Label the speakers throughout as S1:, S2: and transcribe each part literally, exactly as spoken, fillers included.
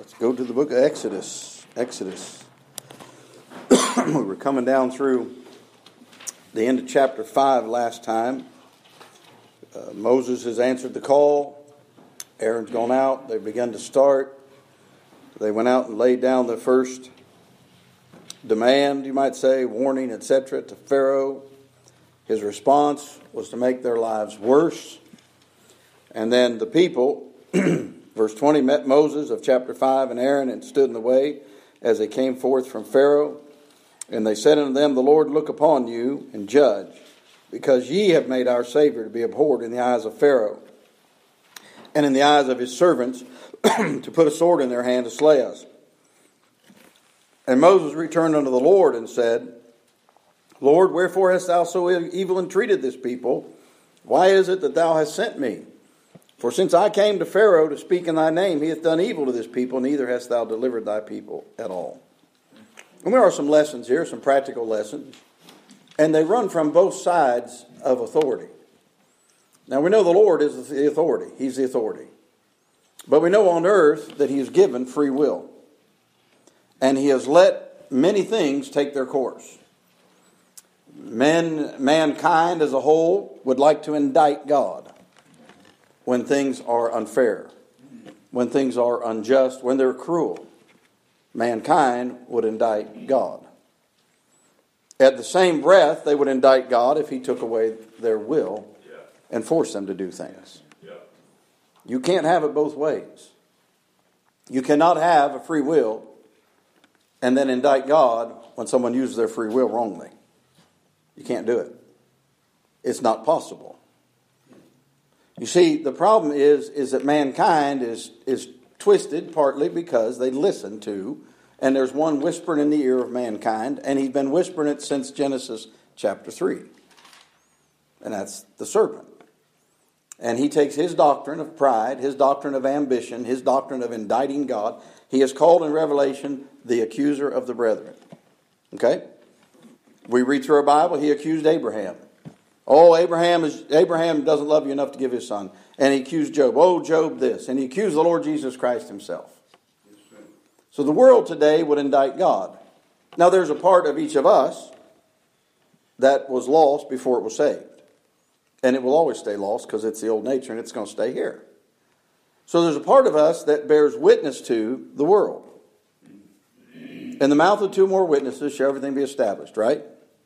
S1: Let's go to the book of Exodus. Exodus. We were coming down through the end of chapter five last time. Uh, Moses has answered the call. Aaron's gone out. They've begun to start. They went out and laid down the first demand, you might say, warning, et cetera, to Pharaoh. His response was to make their lives worse. And then the people... Verse twenty, met Moses of chapter five and Aaron and stood in the way as they came forth from Pharaoh. And they said unto them, the Lord look upon you and judge, because ye have made our Savior to be abhorred in the eyes of Pharaoh, and in the eyes of his servants, to put a sword in their hand to slay us. And Moses returned unto the Lord and said, Lord, wherefore hast thou so evil entreated this people? Why is it that thou hast sent me? For since I came to Pharaoh to speak in thy name, he hath done evil to this people, neither hast thou delivered thy people at all. And there are some lessons here, some practical lessons. And they run from both sides of authority. Now we know the Lord is the authority. He's the authority. But we know on earth that he has given free will. And he has let many things take their course. Men, mankind as a whole would like to indict God. When things are unfair, when things are unjust, when they're cruel, mankind would indict God. At the same breath, they would indict God if he took away their will and forced them to do things. You can't have it both ways. You cannot have a free will and then indict God when someone uses their free will wrongly. You can't do it. It's not possible. You see, the problem is, is that mankind is, is twisted partly because they listen to, and there's one whispering in the ear of mankind, and he's been whispering it since Genesis chapter three. And that's the serpent. And he takes his doctrine of pride, his doctrine of ambition, his doctrine of indicting God. He is called in Revelation the accuser of the brethren. Okay? We read through our Bible, he accused Abraham. Oh, Abraham is Abraham doesn't love you enough to give his son. And he accused Job. Oh, Job this. And he accused the Lord Jesus Christ himself. So the world today would indict God. Now there's a part of each of us that was lost before it was saved. And it will always stay lost because it's the old nature and it's going to stay here. So there's a part of us that bears witness to the world. In the mouth of two more witnesses shall everything be established, right?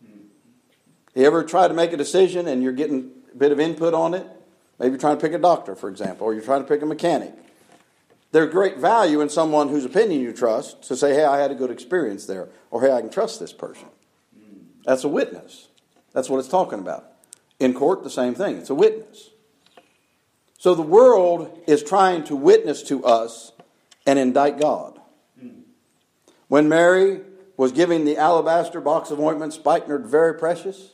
S1: You ever try to make a decision and you're getting a bit of input on it? Maybe you're trying to pick a doctor, for example, or you're trying to pick a mechanic. There's great value in someone whose opinion you trust to say, hey, I had a good experience there, or hey, I can trust this person. That's a witness. That's what it's talking about. In court, the same thing. It's a witness. So the world is trying to witness to us and indict God. When Mary was giving the alabaster box of ointment spikenard very precious,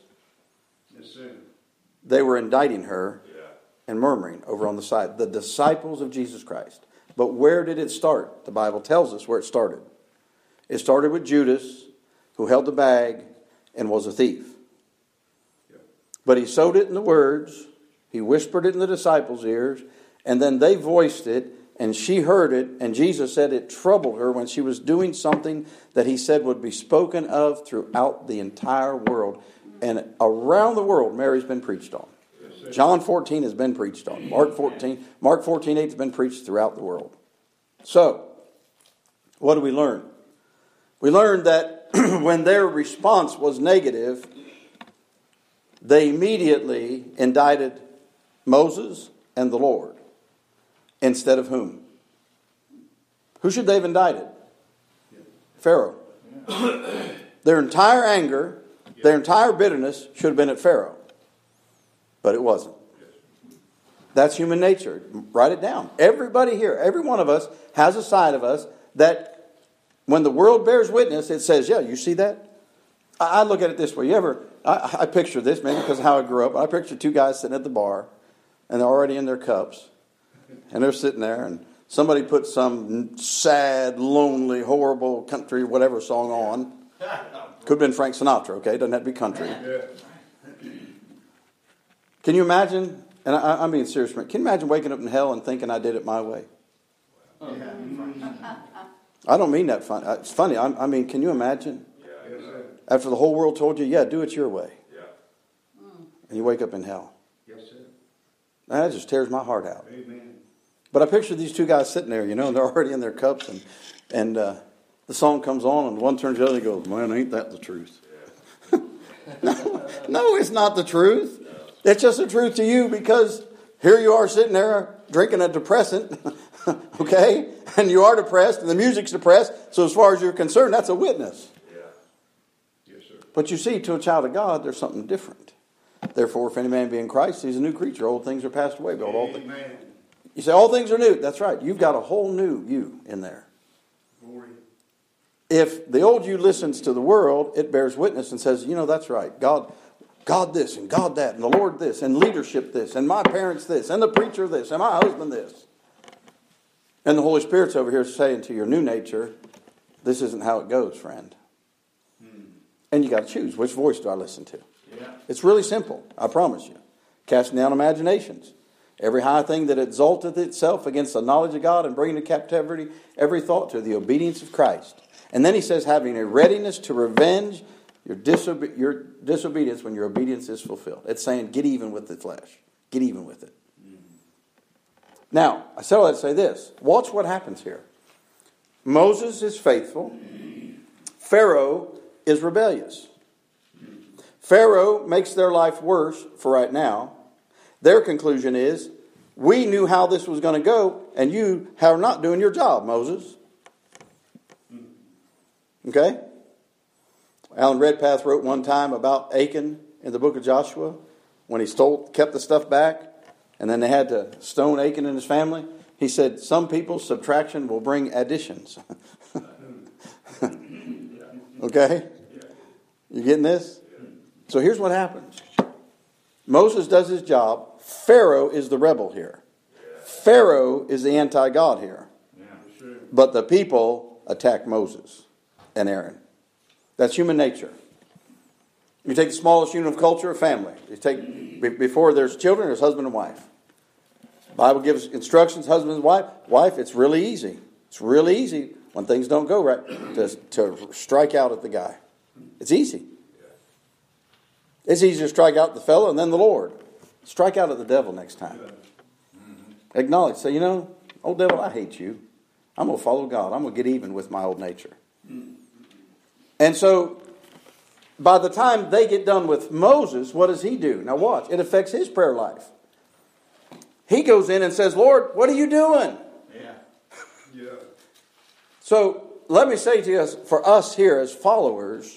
S1: they were indicting her and murmuring over on the side. The disciples of Jesus Christ. But where did it start? The Bible tells us where it started. It started with Judas, who held the bag and was a thief. But he sowed it in the words. He whispered it in the disciples' ears. And then they voiced it. And she heard it. And Jesus said it troubled her when she was doing something that he said would be spoken of throughout the entire world. And around the world, Mary's been preached on. John fourteen has been preached on. Mark fourteen, Mark fourteen eight has been preached throughout the world. So, what do we learn? We learned that when their response was negative, they immediately indicted Moses and the Lord. Instead of whom? Who should they have indicted? Pharaoh. Their entire anger, their entire bitterness should have been at Pharaoh. But it wasn't. That's human nature. Write it down. Everybody here, every one of us has a side of us that when the world bears witness, it says, yeah, you see that? I, I look at it this way. You ever, I, I picture this, maybe because of how I grew up. I picture two guys sitting at the bar and they're already in their cups. And they're sitting there and somebody put some sad, lonely, horrible country, whatever song on. Could have been Frank Sinatra, okay? Doesn't have to be country. Can you imagine, and I, I'm being serious, can you imagine waking up in hell and thinking I did it my way? I don't mean that fun. It's funny. I, I mean, can you imagine?
S2: Yeah,
S1: after the whole world told you, yeah, do it your way.
S2: Yeah.
S1: And you wake up in hell.
S2: Yes, sir.
S1: That just tears my heart out.
S2: Amen.
S1: But I picture these two guys sitting there, you know, and they're already in their cups, and and uh, the song comes on, and one turns to the other and goes, man, ain't that the truth? Yeah. no, no, it's not the truth. No. It's just the truth to you because here you are sitting there drinking a depressant, okay? And you are depressed, and the music's depressed, so as far as you're concerned, that's a witness.
S2: Yeah. Yes, sir.
S1: But you see, to a child of God, there's something different. Therefore, if any man be in Christ, he's a new creature. Old things are passed away. Behold, all things. You say, all things are new. That's right. You've got a whole new you in there.
S2: Glory.
S1: If the old you listens to the world, it bears witness and says, you know, that's right. God, God this and God that and the Lord this and leadership this and my parents this and the preacher this and my husband this. And the Holy Spirit's over here saying to your new nature, this isn't how it goes, friend. Hmm. And you got to choose. Which voice do I listen to?
S2: Yeah.
S1: It's really simple. I promise you. Casting down imaginations. Every high thing that exalteth itself against the knowledge of God and bringing to captivity every thought to the obedience of Christ. And then he says, having a readiness to revenge your, disobe- your disobedience when your obedience is fulfilled. It's saying, get even with the flesh. Get even with it. Mm-hmm. Now, I said all that to say this. Watch what happens here. Moses is faithful. Pharaoh is rebellious. Pharaoh makes their life worse for right now. Their conclusion is, we knew how this was going to go, and you are not doing your job, Moses. Okay? Alan Redpath wrote one time about Achan in the book of Joshua, when he stole, kept the stuff back, and then they had to stone Achan and his family. He said, some people's subtraction will bring additions. Okay? You getting this? So here's what happens. Moses does his job. Pharaoh is the rebel here. Pharaoh is the anti-God here. But the people attack Moses and Aaron. That's human nature. You take the smallest unit of culture, a family. You take, before there's children, there's husband and wife. The Bible gives instructions, husband and wife. Wife, it's really easy. It's really easy when things don't go right to, to strike out at the guy. It's easy. It's easy to strike out the fellow and then the Lord. Strike out at the devil next time. Acknowledge. Say, you know, old devil, I hate you. I'm going to follow God. I'm going to get even with my old nature. And so, by the time they get done with Moses, what does he do? Now watch. It affects his prayer life. He goes in and says, Lord, what are you doing?
S2: Yeah. Yeah.
S1: So, let me say to you, for us here as followers,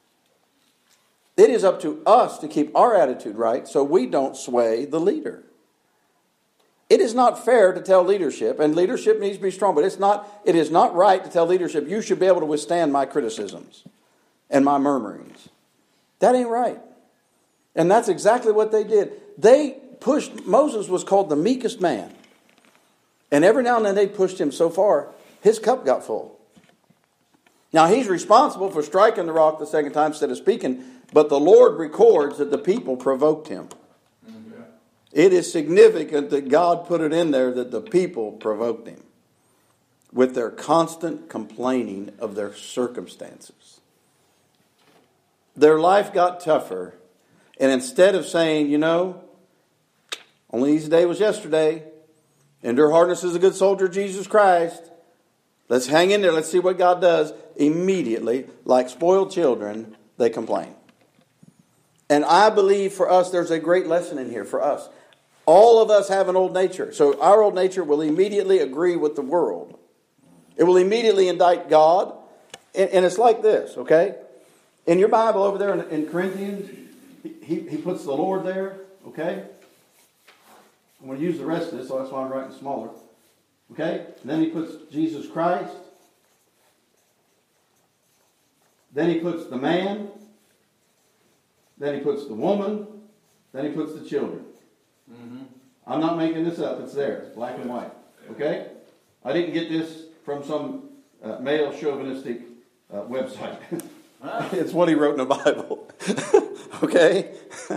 S1: it is up to us to keep our attitude right so we don't sway the leader. It is not fair to tell leadership, and leadership needs to be strong, but it's not, it is not right to tell leadership, you should be able to withstand my criticisms and my murmurings. That ain't right. And that's exactly what they did. They pushed, Moses was called the meekest man. And every now and then they pushed him so far, his cup got full. Now he's responsible for striking the rock the second time instead of speaking, but the Lord records that the people provoked him. Mm-hmm. It is significant that God put it in there that the people provoked him with their constant complaining of their circumstances. Their life got tougher, and instead of saying, you know, only easy day was yesterday, endure hardness as a good soldier of Jesus Christ, let's hang in there, let's see what God does, immediately, like spoiled children, they complain. And I believe for us, there's a great lesson in here for us. All of us have an old nature. So our old nature will immediately agree with the world. It will immediately indict God. And, and it's like this, okay? In your Bible over there in, in Corinthians, he, he puts the Lord there, okay? I'm going to use the rest of this, so that's why I'm writing smaller. Okay? And then he puts Jesus Christ. Then he puts the man. Then he puts the woman. Then he puts the children. Mm-hmm. I'm not making this up. It's there. It's black and white. Okay? I didn't get this from some uh, male chauvinistic uh, website. It's what he wrote in the Bible. Okay?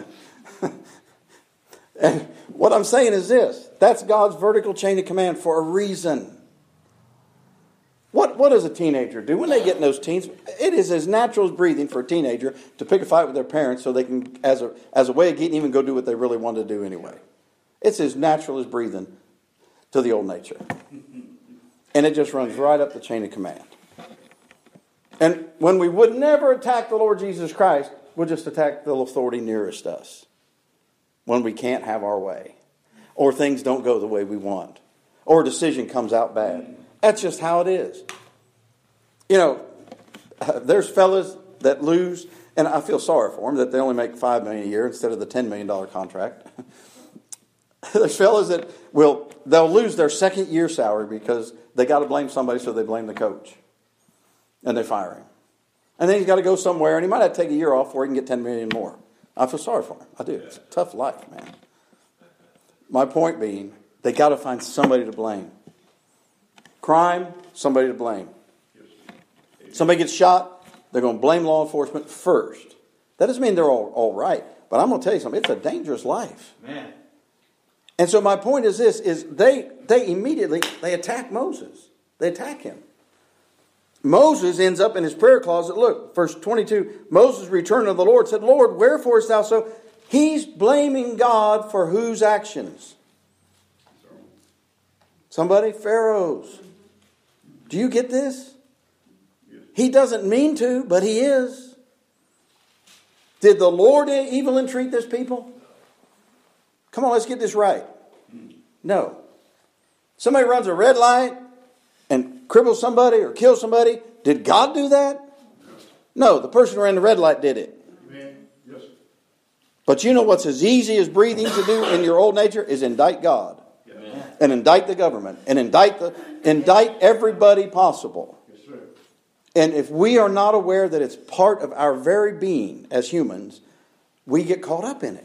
S1: And what I'm saying is this. That's God's vertical chain of command for a reason. what does a teenager do when they get in those teens? It is as natural as breathing for a teenager to pick a fight with their parents so they can, as a as a way of getting even go do what they really want to do anyway. It's as natural as breathing to the old nature. And it just runs right up the chain of command. And when we would never attack the Lord Jesus Christ, we'll just attack the authority nearest us. When we can't have our way. Or things don't go the way we want. Or a decision comes out bad. That's just how it is. You know, uh, there's fellas that lose, and I feel sorry for them, that they only make five million dollars a year instead of the ten million dollars contract. There's fellas that will, they'll lose their second year salary because they got to blame somebody, so they blame the coach. And they fire him. And then he's got to go somewhere, and he might have to take a year off before he can get ten million dollars more. I feel sorry for him. I do. It's a tough life, man. My point being, they got to find somebody to blame. Crime, somebody to blame. Somebody gets shot, they're going to blame law enforcement first. That doesn't mean they're all, all right. But I'm going to tell you something. It's a dangerous life.
S2: Man.
S1: And so my point is this, is they they immediately, they attack Moses. They attack him. Moses ends up in his prayer closet. Look, verse twenty-two, Moses returned to the Lord, said, Lord, wherefore is thou so? He's blaming God for whose actions? Somebody? Pharaoh's. Do you get this? He doesn't mean to, but he is. Did the Lord evil entreat this people? Come on, let's get this right. No. Somebody runs a red light and cripples somebody or kills somebody. Did God do that? No, the person who ran the red light did it.
S2: Amen. Yes.
S1: But you know what's as easy as breathing to do in your old nature is indict God.
S2: Amen.
S1: And indict the government. And indict the indict everybody possible.
S2: Yes, sir.
S1: And if we are not aware that it's part of our very being as humans, we get caught up in it.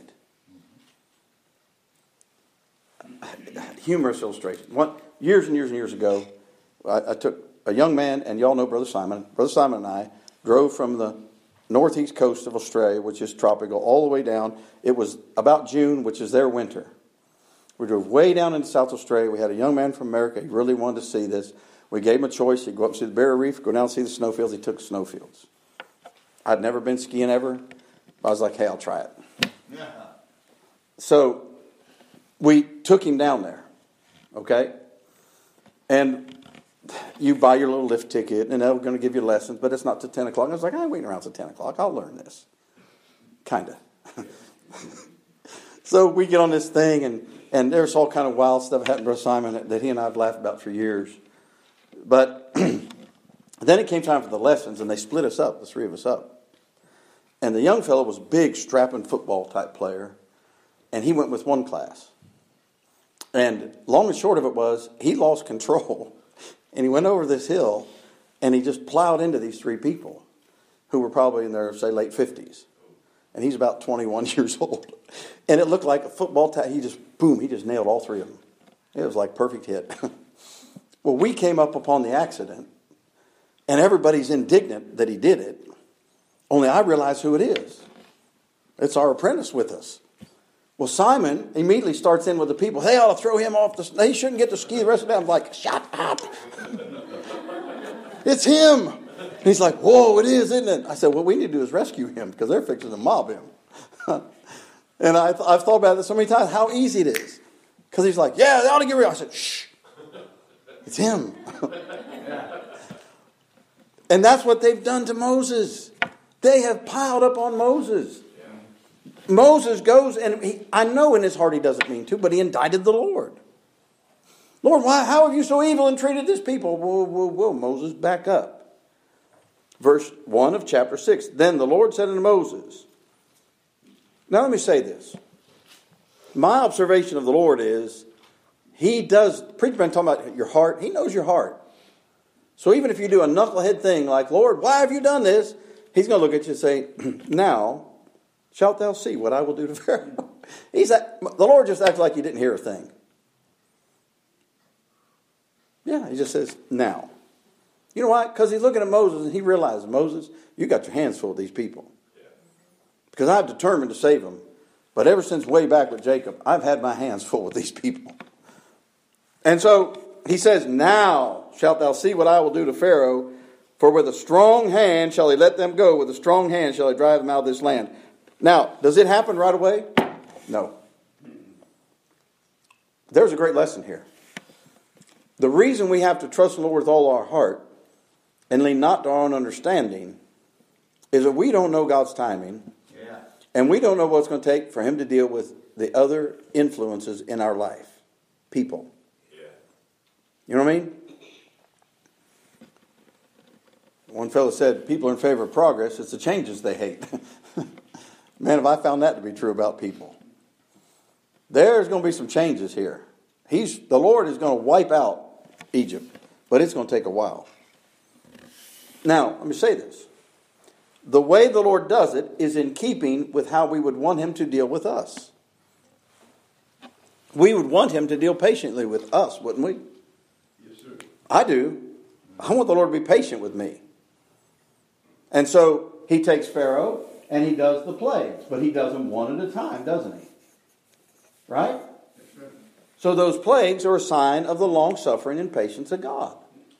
S1: Humorous illustration. One, years and years and years ago, I, I took a young man, and y'all know Brother Simon. Brother Simon and I drove from the northeast coast of Australia, which is tropical, all the way down. It was about June, which is their winter. We drove way down into South Australia. We had a young man from America. He really wanted to see this. We gave him a choice. He'd go up and see the Barrier Reef, go down and see the snowfields. He took snowfields. I'd never been skiing ever. I was like, hey, I'll try it. Yeah. So we took him down there, okay? And you buy your little lift ticket, and they're going to give you lessons, but it's not till ten o'clock. I was like, I ain't waiting around till ten o'clock. I'll learn this. Kind of. So we get on this thing, and, and there's all kind of wild stuff happening to Brother Simon that, that he and I have laughed about for years. But then it came time for the lessons, and they split us up, the three of us up. And the young fellow was a big, strapping football type player, and he went with one class. And long and short of it was, he lost control. And he went over this hill, and he just plowed into these three people who were probably in their, say, late fifties. And he's about twenty-one years old. And it looked like a football tag. He just, boom, he just nailed all three of them. It was like perfect hit. Well, we came up upon the accident, and everybody's indignant that he did it. Only I realize who it is. It's our apprentice with us. Well, Simon immediately starts in with the people. They ought to throw him off the... They shouldn't get to ski the rest of the day. I'm like, shut up. It's him. And he's like, whoa, it is, isn't it? I said, what we need to do is rescue him because they're fixing to mob him. And I th- I've thought about this so many times, how easy it is. Because he's like, yeah, they ought to get rid of him. I said, shh. It's him. And that's what they've done to Moses. They have piled up on Moses. Moses goes, and he, I know in his heart he doesn't mean to, but he indicted the Lord. Lord, why? How have you so evil and treated this people? Whoa, whoa, whoa, Moses, back up. Verse one of chapter six. Then the Lord said unto Moses. Now let me say this. My observation of the Lord is, he does, preacher been talking about your heart. He knows your heart. So even if you do a knucklehead thing like, Lord, why have you done this? He's going to look at you and say, now shalt thou see what I will do to Pharaoh. He's at, the Lord just acts like you didn't hear a thing. Yeah, he just says, now. You know why? Because he's looking at Moses and he realizes, Moses, you got your hands full of these people. Because I've determined to save them. But ever since way back with Jacob, I've had my hands full with these people. And so he says, now shalt thou see what I will do to Pharaoh, for with a strong hand shall he let them go, with a strong hand shall he drive them out of this land. Now, does it happen right away? No. There's a great lesson here. The reason we have to trust the Lord with all our heart and lean not to our own understanding is that we don't know God's timing. Yeah. And we don't know what it's going to take for him to deal with the other influences in our life. People. Yeah. You know what I mean? One fellow said, people are in favor of progress. It's the changes they hate. Man, have I found that to be true about people. There's going to be some changes here. He's the Lord is going to wipe out Egypt, but it's going to take a while. Now, let me say this. The way the Lord does it is in keeping with how we would want him to deal with us. We would want him to deal patiently with us, wouldn't we?
S2: Yes, sir.
S1: I do. I want the Lord to be patient with me. And so he takes Pharaoh and he does the plagues, but he does them one at a time, doesn't he? Right?
S2: That's right.
S1: So those plagues are a sign of the long suffering and patience of God.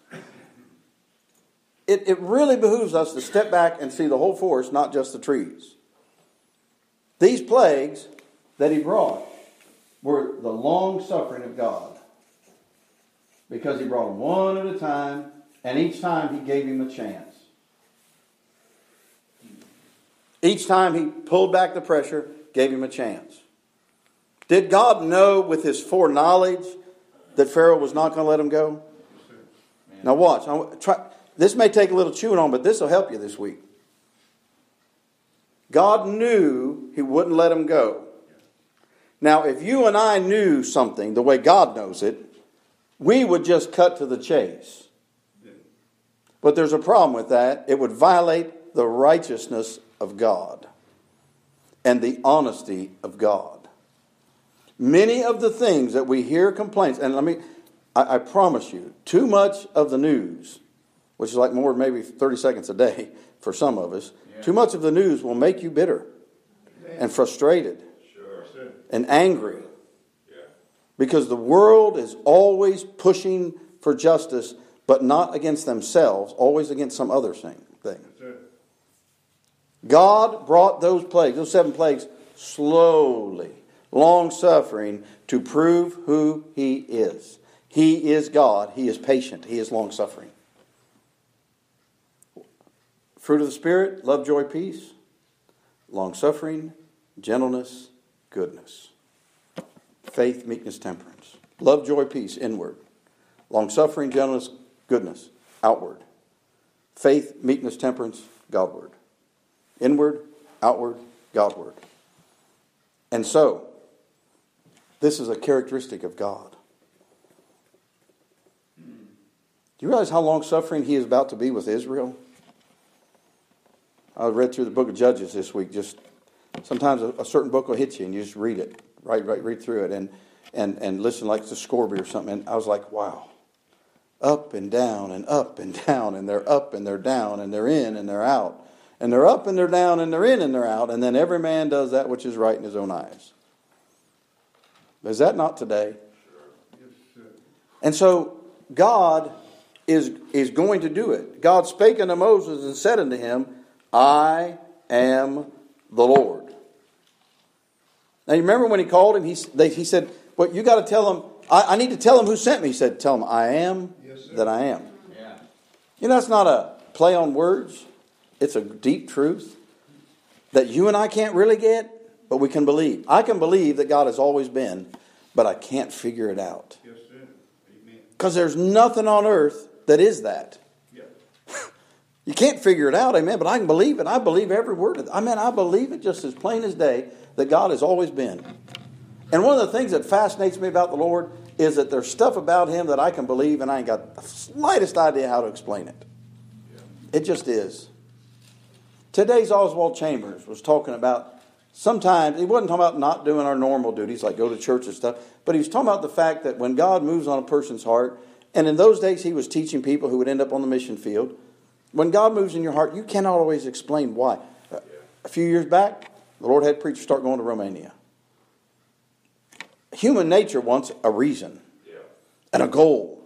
S1: It, it really behooves us to step back and see the whole forest, not just the trees. These plagues that he brought were the long suffering of God. Because he brought them one at a time, and each time he gave him a chance. Each time he pulled back the pressure, gave him a chance. Did God know with his foreknowledge that Pharaoh was not going to let him go? Now watch. I try, this may take a little chewing on, but this will help you this week. God knew he wouldn't let him go. Now, if you and I knew something the way God knows it, we would just cut to the chase. But there's a problem with that. It would violate the righteousness of God and the honesty of God. Many of the things that we hear complaints, and let me, I, I promise you, too much of the news, which is like more than maybe thirty seconds a day for some of us, yeah. Too much of the news will make you bitter and frustrated sure. and angry. Yeah. Because the world is always pushing for justice, but not against themselves, always against some other thing. God brought those plagues, those seven plagues, slowly, long-suffering, to prove who he is. He is God. He is patient. He is long-suffering. Fruit of the Spirit, love, joy, peace, long-suffering, gentleness, goodness, faith, meekness, temperance. Love, joy, peace, inward. Long-suffering, gentleness, goodness, outward. Faith, meekness, temperance, Godward. Inward, outward, Godward. And so, this is a characteristic of God. Do you realize how long-suffering he is about to be with Israel? I read through the book of Judges this week. Just sometimes a, a certain book will hit you and you just read it. Right, right, read through it and, and, and listen like to Scorby or something. And I was like, wow. Up and down and up and down, and they're up and they're down, and they're in and they're out. And they're up and they're down and they're in and they're out. And then every man does that which is right in his own eyes. Is that not today? And so God is, is going to do it. God spake unto Moses and said unto him, I am the Lord. Now you remember when he called him, he, they, he said, well, you got to tell him, I, I need to tell him who sent me. He said, tell him I am yes, that I am. Yeah. You know, that's not a play on words. It's a deep truth that you and I can't really get, but we can believe. I can believe that God has always been, but I can't figure it out. Yes, sir. Amen. Because there's nothing on earth that is that. Yeah. You can't figure it out, amen, but I can believe it. I believe every word of it. I mean, I believe it just as plain as day that God has always been. And one of the things that fascinates me about the Lord is that there's stuff about him that I can believe and I ain't got the slightest idea how to explain it. Yeah. It just is. Today's Oswald Chambers was talking about sometimes, he wasn't talking about not doing our normal duties like go to church and stuff, but he was talking about the fact that when God moves on a person's heart, and in those days he was teaching people who would end up on the mission field, when God moves in your heart, you cannot always explain why. A few years back, the Lord had preachers start going to Romania. Human nature wants a reason and a goal.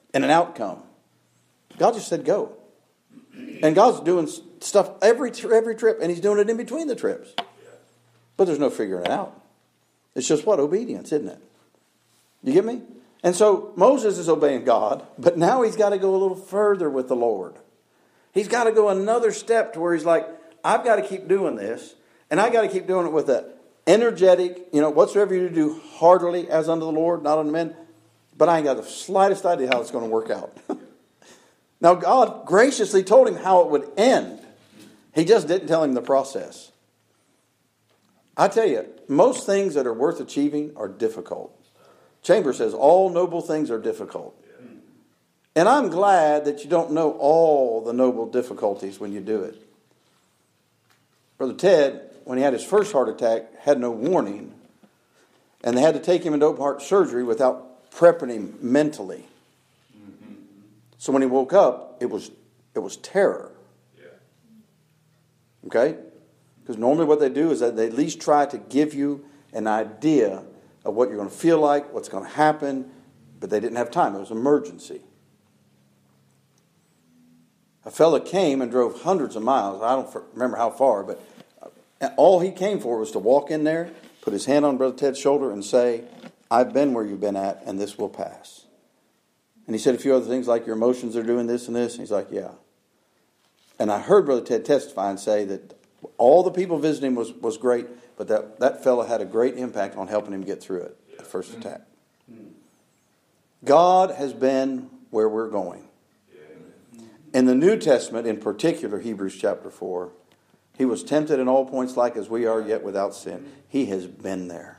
S1: and an outcome. God just said go. And God's doing stuff every every trip, and he's doing it in between the trips. But there's no figuring it out. It's just what? Obedience, isn't it? You get me? And so Moses is obeying God, but now he's got to go a little further with the Lord. He's got to go another step to where he's like, I've got to keep doing this, and I got to keep doing it with a energetic, you know, whatsoever you do heartily as unto the Lord, not unto men. But I ain't got the slightest idea how it's going to work out. Now, God graciously told him how it would end. He just didn't tell him the process. I tell you, most things that are worth achieving are difficult. Chambers says all noble things are difficult. And I'm glad that you don't know all the noble difficulties when you do it. Brother Ted, when he had his first heart attack, had no warning. And they had to take him into open heart surgery without prepping him mentally. So when he woke up, it was it was terror. Okay? Because normally what they do is that they at least try to give you an idea of what you're going to feel like, what's going to happen, but they didn't have time. It was an emergency. A fella came and drove hundreds of miles. I don't remember how far, but all he came for was to walk in there, put his hand on Brother Ted's shoulder and say, I've been where you've been at, and this will pass. And he said a few other things like your emotions are doing this and this. And he's like, yeah. And I heard Brother Ted testify and say that all the people visiting was, was great, but that, that fella had a great impact on helping him get through it, the first attack. God has been where we're going. In the New Testament, in particular, Hebrews chapter four, he was tempted in all points like as we are, yet without sin. He has been there.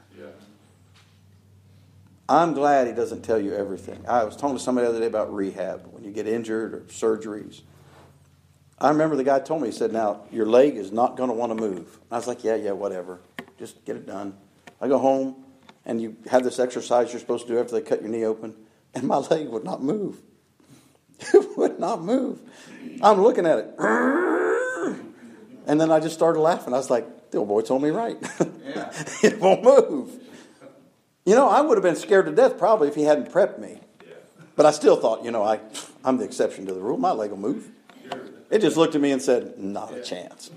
S1: I'm glad he doesn't tell you everything. I was talking to somebody the other day about rehab, when you get injured or surgeries. I remember the guy told me, he said, now, your leg is not going to want to move. I was like, yeah, yeah, whatever. Just get it done. I go home, and you have this exercise you're supposed to do after they cut your knee open, and my leg would not move. It would not move. I'm looking at it. And then I just started laughing. I was like, the old boy told me right. Yeah. It won't move. You know, I would have been scared to death probably if he hadn't prepped me. Yeah. But I still thought, you know, I, I'm the exception to the rule. My leg will move. Sure. It just looked at me and said, not yeah. a chance.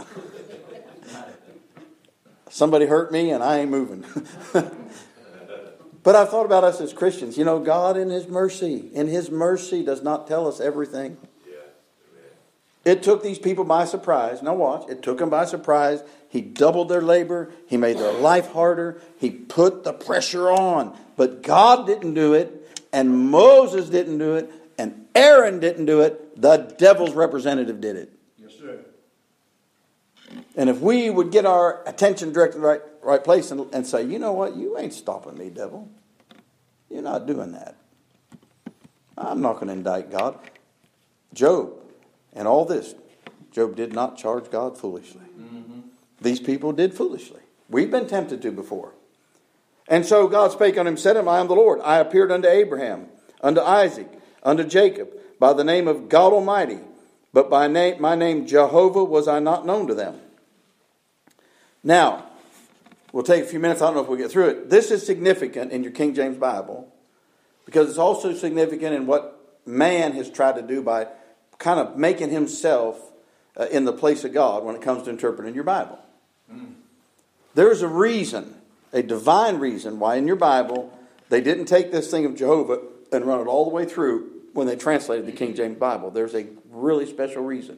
S1: Somebody hurt me and I ain't moving. But I thought about us as Christians. You know, God in His mercy, in His mercy does not tell us everything. It took these people by surprise. Now watch. It took them by surprise. He doubled their labor. He made their life harder. He put the pressure on. But God didn't do it. And Moses didn't do it. And Aaron didn't do it. The devil's representative did it.
S2: Yes, sir.
S1: And if we would get our attention directed to the right, right place and, and say, you know what? You ain't stopping me, devil. You're not doing that. I'm not going to indict God. Job. And all this, Job did not charge God foolishly. Mm-hmm. These people did foolishly. We've been tempted to before. And so God spake unto him, said him, I am the Lord. I appeared unto Abraham, unto Isaac, unto Jacob, by the name of God Almighty. But by name, my name Jehovah was I not known to them. Now, we'll take a few minutes. I don't know if we'll get through it. This is significant in your King James Bible because it's also significant in what man has tried to do by kind of making himself uh, in the place of God when it comes to interpreting your Bible. Mm. There's a reason, a divine reason, why in your Bible they didn't take this thing of Jehovah and run it all the way through when they translated the King James Bible. There's a really special reason.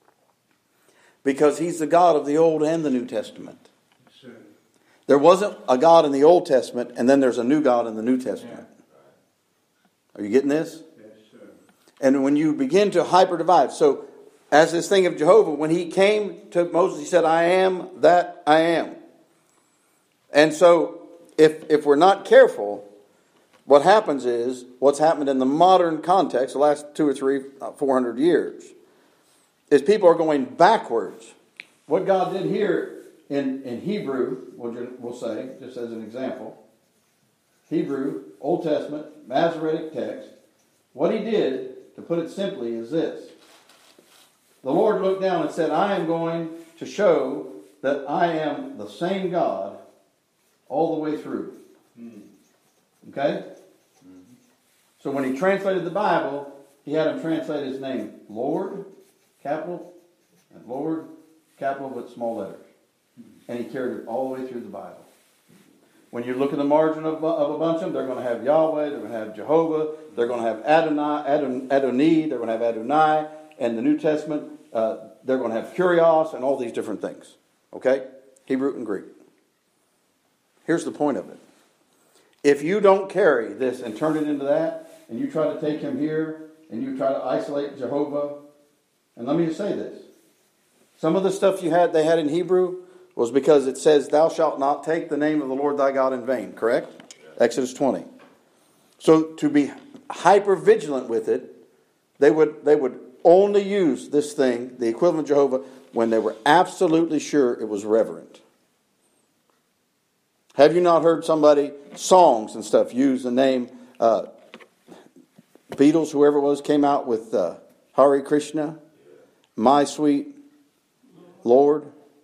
S1: Because He's the God of the Old and the New Testament. Sure. There wasn't a God in the Old Testament and then there's a new God in the New Testament. Yeah. Are you getting this? And when you begin to hyper-divide. So, as this thing of Jehovah, when He came to Moses, He said, I am that I am. And so, if if we're not careful, what happens is, what's happened in the modern context, the last two or three, four hundred years, is people are going backwards. What God did here in, in Hebrew, we'll, we'll say, just as an example, Hebrew, Old Testament, Masoretic text, what He did, to put it simply, is this. The Lord looked down and said, I am going to show that I am the same God all the way through. Okay? Mm-hmm. So when he translated the Bible, he had him translate his name Lord, capital, and Lord, capital with small letters. And he carried it all the way through the Bible. When you look at the margin of, of a bunch of them, they're going to have Yahweh, they're going to have Jehovah, they're going to have Adonai, Adon, Adoni, they're going to have Adonai, and the New Testament, uh, they're going to have Kyrios and all these different things. Okay? Hebrew and Greek. Here's the point of it. If you don't carry this and turn it into that, and you try to take him here, and you try to isolate Jehovah, and let me just say this. Some of the stuff you had, they had in Hebrew, was because it says, thou shalt not take the name of the Lord thy God in vain, correct? Yeah. Exodus twenty. So to be hyper vigilant with it, they would they would only use this thing, the equivalent of Jehovah, when they were absolutely sure it was reverent. Have you not heard somebody, songs and stuff, use the name, uh, Beatles, whoever it was, came out with uh, Hare Krishna, my sweet Lord?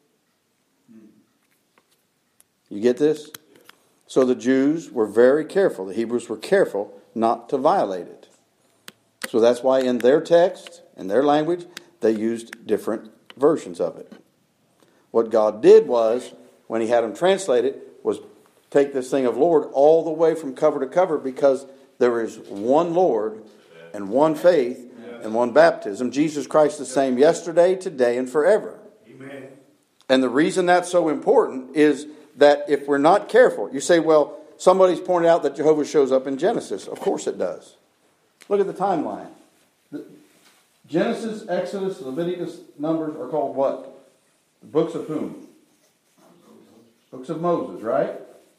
S1: You get this? So the Jews were very careful. The Hebrews were careful not to violate it. So that's why in their text, in their language, they used different versions of it. What God did was, when he had them translate it, was take this thing of Lord all the way from cover to cover, because there is one Lord and one faith and one baptism. Jesus Christ the same yesterday, today, and forever.
S2: Amen.
S1: And the reason that's so important is that if we're not careful, you say, well, somebody's pointed out that Jehovah shows up in Genesis. Of course it does. Look at the timeline. The Genesis, Exodus, Leviticus, Numbers are called what? The books of whom? Books of Moses, right?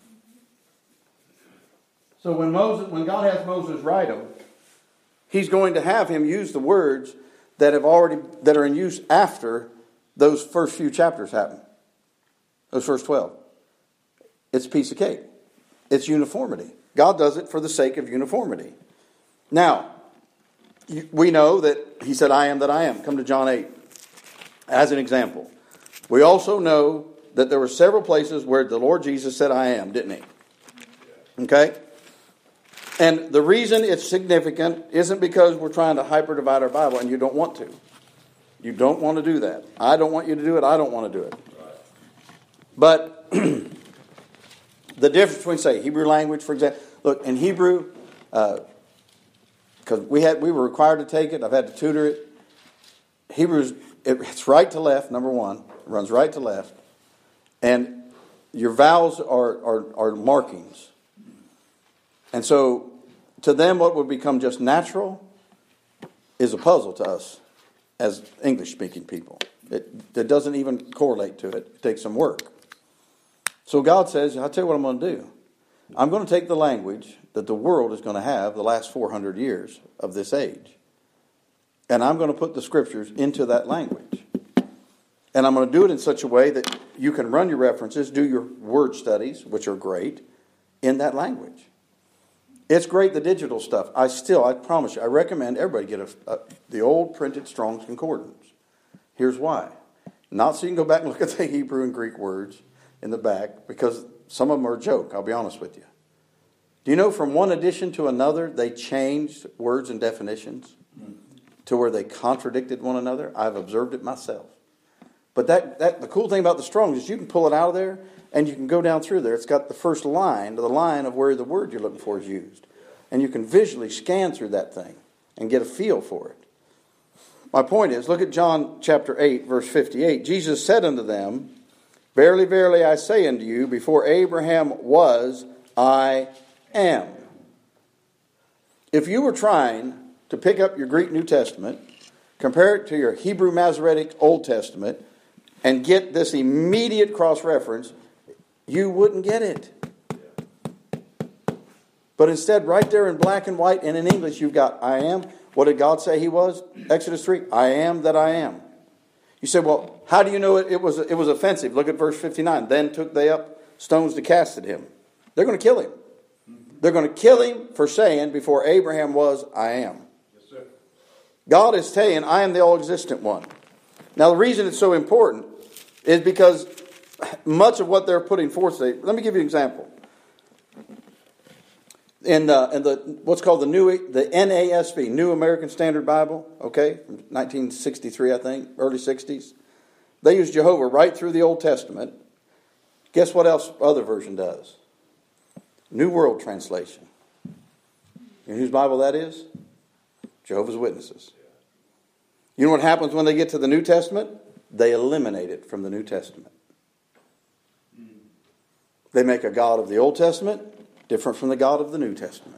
S1: So when Moses, when God has Moses write them, he's going to have him use the words that have already that are in use after those first few chapters happen. Those first twelve. It's a piece of cake. It's uniformity. God does it for the sake of uniformity. Now, we know that he said, I am that I am. Come to John eight as an example. We also know that there were several places where the Lord Jesus said, I am, didn't he? Okay? And the reason it's significant isn't because we're trying to hyper-divide our Bible, and you don't want to. You don't want to do that. I don't want you to do it. I don't want to do it. But the difference between, say, Hebrew language, for example. Look, in Hebrew, because uh, we had we were required to take it. I've had to tutor it. Hebrew's, it, it's right to left, number one. It runs right to left. And your vowels are, are, are markings. And so, to them, what would become just natural is a puzzle to us as English-speaking people. It, it doesn't even correlate to it. It takes some work. So God says, I'll tell you what I'm going to do. I'm going to take the language that the world is going to have the last four hundred years of this age. And I'm going to put the scriptures into that language. And I'm going to do it in such a way that you can run your references, do your word studies, which are great, in that language. It's great, the digital stuff. I still, I promise you, I recommend everybody get a, a, the old printed Strong's Concordance. Here's why. Not so you can go back and look at the Hebrew and Greek words in the back, because some of them are a joke, I'll be honest with you. Do you know from one edition to another, they changed words and definitions to where they contradicted one another? I've observed it myself. But that, that the cool thing about the Strong's is you can pull it out of there, and you can go down through there. It's got the first line, the line of where the word you're looking for is used. And you can visually scan through that thing and get a feel for it. My point is, look at John chapter eight, verse fifty-eight. Jesus said unto them, Verily, verily, I say unto you, before Abraham was, I am. If you were trying to pick up your Greek New Testament, compare it to your Hebrew Masoretic Old Testament, and get this immediate cross-reference, you wouldn't get it. But instead, right there in black and white and in English, you've got I am. What did God say he was? Exodus three, I am that I am. You say, well, how do you know it, it was it was offensive? Look at verse fifty-nine. Then took they up stones to cast at him. They're going to kill him. They're going to kill him for saying, before Abraham was, I am.
S2: Yes, sir.
S1: God is saying, I am the all-existent one. Now, the reason it's so important is because much of what they're putting forth today, let me give you an example. in the, in the what's called the new the N A S B, New American Standard Bible, okay, from nineteen sixty-three, I think, early sixties. They use Jehovah right through the Old Testament. Guess what else other version does? New World Translation. You know whose Bible that is? Jehovah's Witnesses. You know what happens when they get to the New Testament? They eliminate it from the New Testament. They make a God of the Old Testament different from the God of the New Testament.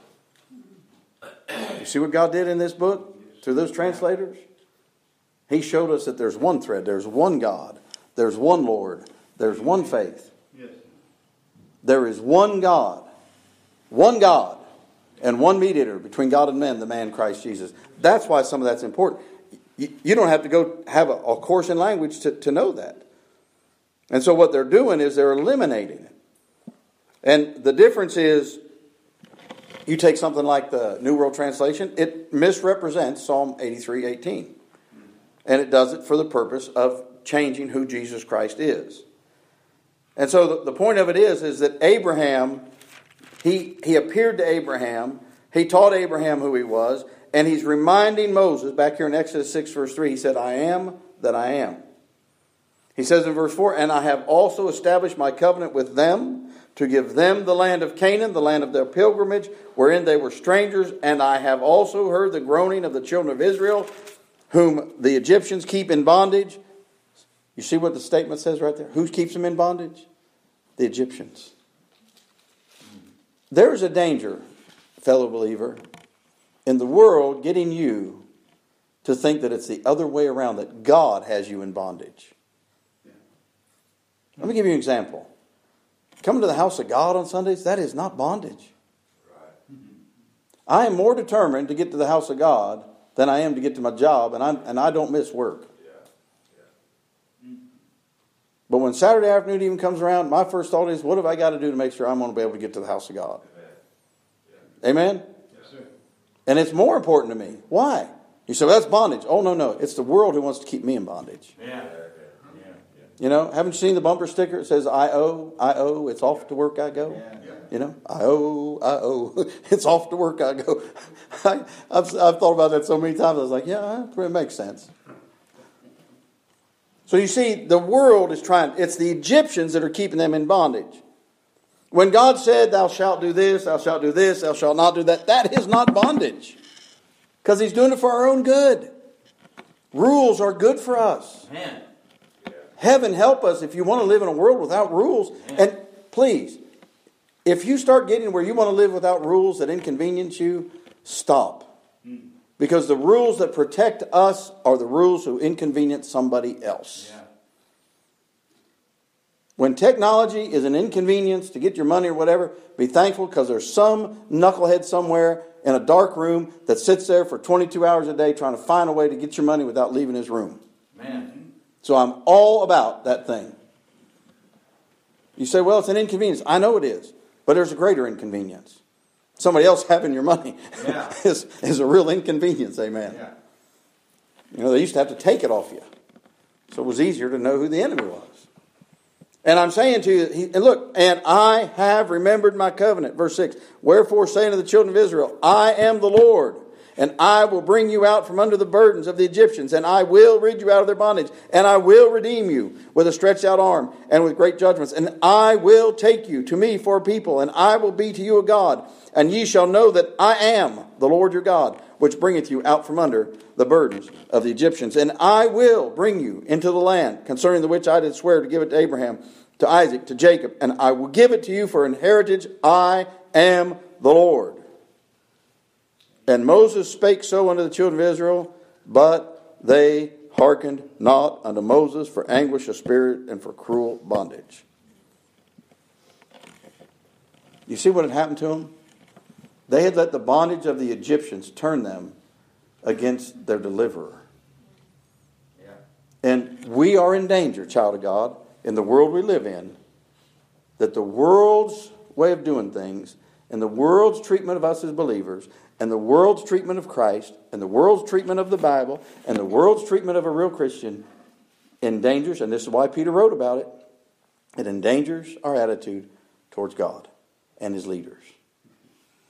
S1: You see what God did in this book through those translators? He showed us that there's one thread, there's one God, there's one Lord, there's one faith.
S2: Yes.
S1: There is one God, one God, and one mediator between God and men, the man Christ Jesus. That's why some of that's important. You, you don't have to go have a, a course in language to, to know that. And so what they're doing is they're eliminating it. And the difference is, you take something like the New World Translation, it misrepresents Psalm eighty-three eighteen. And it does it for the purpose of changing who Jesus Christ is. And so the, the point of it is, is that Abraham, he, he appeared to Abraham, he taught Abraham who he was, and he's reminding Moses, back here in Exodus six verse three, he said, I am that I am. He says in verse four, and I have also established my covenant with them, to give them the land of Canaan, the land of their pilgrimage, wherein they were strangers. And I have also heard the groaning of the children of Israel, whom the Egyptians keep in bondage. You see what the statement says right there? Who keeps them in bondage? The Egyptians. There is a danger, fellow believer, in the world getting you to think that it's the other way around, that God has you in bondage. Let me give you an example. Coming to the house of God on Sundays, that is not bondage. Right. I am more determined to get to the house of God than I am to get to my job, and I and I don't miss work. Yeah. Yeah. But when Saturday afternoon even comes around, my first thought is, what have I got to do to make sure I'm going to be able to get to the house of God? Yeah. Amen? Yes, sir. And it's more important to me. Why? You say, well, that's bondage. Oh, no, no. It's the world who wants to keep me in bondage. Yeah. You know, haven't you seen the bumper sticker? It says, I owe, I owe, it's off to work I go. Yeah, yeah. You know, I owe, I owe, it's off to work I go. I, I've, I've thought about that so many times. I was like, yeah, it makes sense. So you see, the world is trying, it's the Egyptians that are keeping them in bondage. When God said, thou shalt do this, thou shalt do this, thou shalt not do that, that is not bondage. Because he's doing it for our own good. Rules are good for us. Amen. Heaven help us if you want to live in a world without rules. And please, if you start getting where you want to live without rules that inconvenience you, stop. Because the rules that protect us are the rules who inconvenience somebody else. Yeah. When technology is an inconvenience to get your money or whatever, be thankful, because there's some knucklehead somewhere in a dark room that sits there for twenty-two hours a day trying to find a way to get your money without leaving his room. Man. So I'm all about that thing. You say, well, it's an inconvenience. I know it is. But there's a greater inconvenience. Somebody else having your money yeah. is, is a real inconvenience, amen. Yeah. You know, they used to have to take it off you. So it was easier to know who the enemy was. And I'm saying to you, he, and look, and I have remembered my covenant. Verse six, wherefore saying to the children of Israel, I am the Lord. And I will bring you out from under the burdens of the Egyptians, and I will rid you out of their bondage, and I will redeem you with a stretched out arm and with great judgments. And I will take you to me for a people, and I will be to you a God. And ye shall know that I am the Lord your God, which bringeth you out from under the burdens of the Egyptians. And I will bring you into the land, concerning the which I did swear to give it to Abraham, to Isaac, to Jacob, and I will give it to you for an heritage. I am the Lord. And Moses spake so unto the children of Israel, but they hearkened not unto Moses for anguish of spirit and for cruel bondage. You see what had happened to them? They had let the bondage of the Egyptians turn them against their deliverer. Yeah. And we are in danger, child of God, in the world we live in, that the world's way of doing things and the world's treatment of us as believers and the world's treatment of Christ, and the world's treatment of the Bible, and the world's treatment of a real Christian endangers, and this is why Peter wrote about it, it endangers our attitude towards God and his leaders.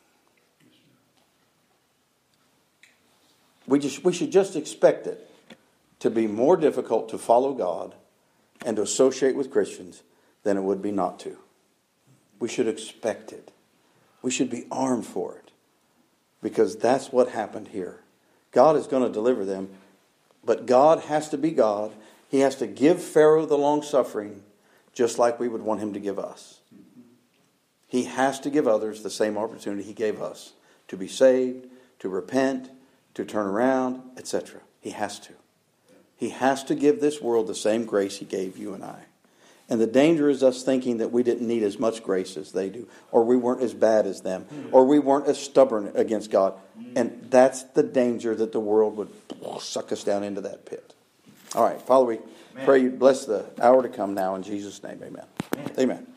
S1: We just we should just expect it to be more difficult to follow God and to associate with Christians than it would be not to. We should expect it. We should be armed for it. Because that's what happened here. God is going to deliver them. But God has to be God. He has to give Pharaoh the long suffering just like we would want him to give us. He has to give others the same opportunity he gave us to be saved, to repent, to turn around, et cetera. He has to. He has to give this world the same grace he gave you and I. And the danger is us thinking that we didn't need as much grace as they do, or we weren't as bad as them, or we weren't as stubborn against God. And that's the danger that the world would suck us down into that pit. All right, Father, we pray you bless the hour to come now in Jesus' name. Amen. Amen. Amen.